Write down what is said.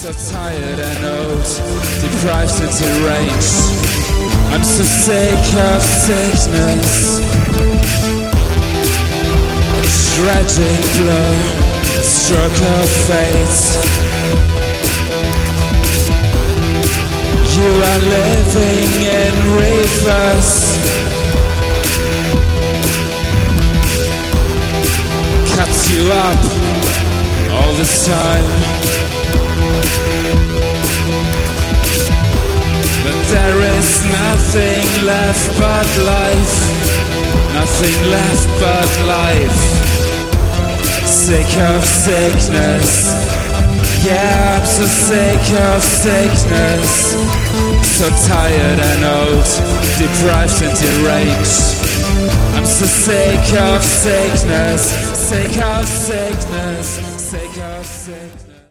So tired and old, deprived and deranged. I'm so sick of sickness. Tragic blow, stroke of fate. You are living in reverse. Cuts you up all the time. But there is nothing left but life. Nothing left but life. Sick of sickness. Yeah, I'm so sick of sickness. So tired and old, deprived and deranged. I'm so sick of sickness. Sick of sickness.